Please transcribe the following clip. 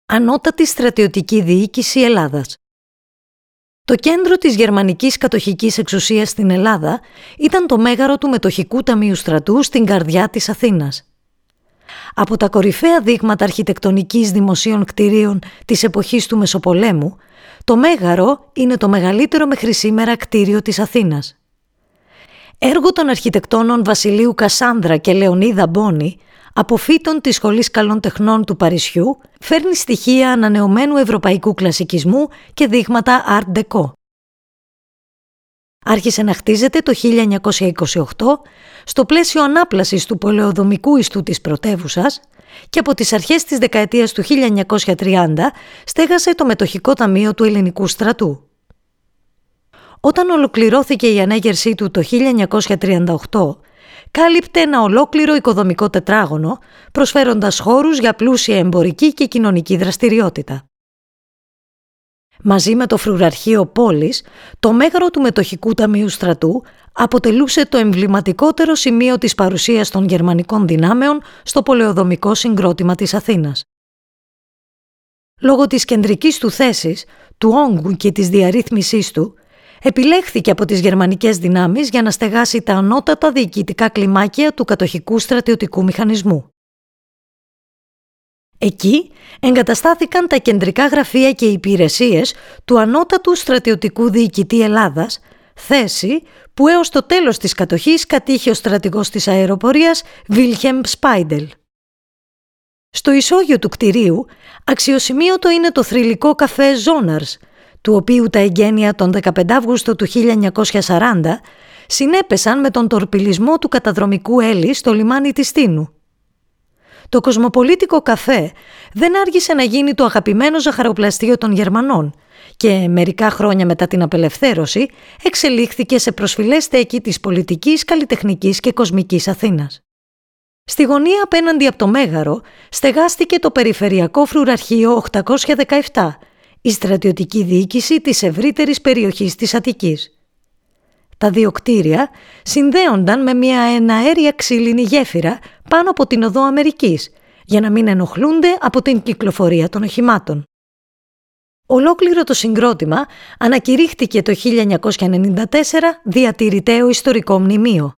Ανώτατη Στρατιωτική Διοίκηση Ελλάδας. Το κέντρο της γερμανικής κατοχικής εξουσίας στην Ελλάδα ήταν το μέγαρο του Μετοχικού Ταμείου Στρατού στην καρδιά της Αθήνας. Από τα κορυφαία δείγματα αρχιτεκτονικής δημοσίων κτηρίων της εποχής του Μεσοπολέμου, το Μέγαρο είναι το μεγαλύτερο μέχρι σήμερα κτίριο της Αθήνας. Έργο των αρχιτεκτόνων Βασιλείου Κασάνδρα και Λεωνίδα Μπόνη, αποφύτων της Σχολής Καλών Τεχνών του Παρισιού, φέρνει στοιχεία ανανεωμένου ευρωπαϊκού κλασικισμού και δείγματα Art Deco. Άρχισε να χτίζεται το 1928 στο πλαίσιο ανάπλασης του πολεοδομικού ιστού της πρωτεύουσας και από τις αρχές της δεκαετίας του 1930 στέγασε το Μετοχικό Ταμείο του Ελληνικού Στρατού. Όταν ολοκληρώθηκε η ανέγερσή του το 1938, κάλυπτε ένα ολόκληρο οικοδομικό τετράγωνο, προσφέροντας χώρους για πλούσια εμπορική και κοινωνική δραστηριότητα. Μαζί με το φρουραρχείο πόλης, το μέγαρο του Μετοχικού Ταμείου Στρατού αποτελούσε το εμβληματικότερο σημείο της παρουσίας των γερμανικών δυνάμεων στο πολεοδομικό συγκρότημα της Αθήνας. Λόγω της κεντρικής του θέσης, του όγκου και της διαρρύθμισής του, επιλέχθηκε από τις γερμανικές δυνάμεις για να στεγάσει τα ανώτατα διοικητικά κλιμάκια του κατοχικού στρατιωτικού μηχανισμού. Εκεί εγκαταστάθηκαν τα κεντρικά γραφεία και υπηρεσίες του ανώτατου στρατιωτικού διοικητή Ελλάδας, θέση που έως το τέλος της κατοχής κατήχε ο στρατηγός της αεροπορίας Βίλχεμ Σπάιντελ. Στο ισόγειο του κτηρίου αξιοσημείωτο είναι το θρυλικό καφέ Ζόναρς, του οποίου τα εγγένεια τον 15 Αύγουστο του 1940 συνέπεσαν με τον τορπιλισμό του καταδρομικού Έλλη στο λιμάνι της Τίνου. Το κοσμοπολίτικο καφέ δεν άργησε να γίνει το αγαπημένο ζαχαροπλαστείο των Γερμανών και μερικά χρόνια μετά την απελευθέρωση εξελίχθηκε σε προσφυλές στέκη της πολιτικής, καλλιτεχνικής και κοσμικής Αθήνας. Στη γωνία απέναντι από το Μέγαρο στεγάστηκε το Περιφερειακό Φρουραρχείο 817, η στρατιωτική διοίκηση της ευρύτερης περιοχής της Αττικής. Τα δύο κτίρια συνδέονταν με μια εναέρια ξύλινη γέφυρα πάνω από την οδό Αμερικής, για να μην ενοχλούνται από την κυκλοφορία των οχημάτων. Ολόκληρο το συγκρότημα ανακηρύχθηκε το 1994 διατηρηταίο ιστορικό μνημείο.